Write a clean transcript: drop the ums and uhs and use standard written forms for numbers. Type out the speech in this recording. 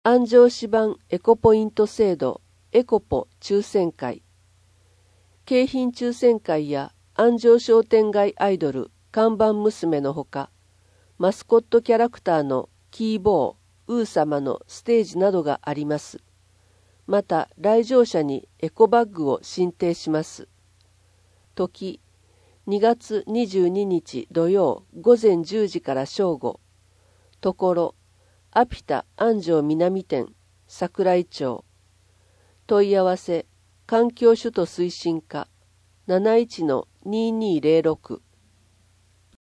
安城市版エコポイント制度エコポ抽選会、景品抽選会や安城商店街アイドル看板娘のほか、マスコットキャラクターのキーボー、ウー様のステージなどがあります。また来場者にエコバッグを進呈します。時、2月22日土曜午前10時から正午。ところ、アピタ安城南店桜井町。問い合わせ環境首都推進課71-2206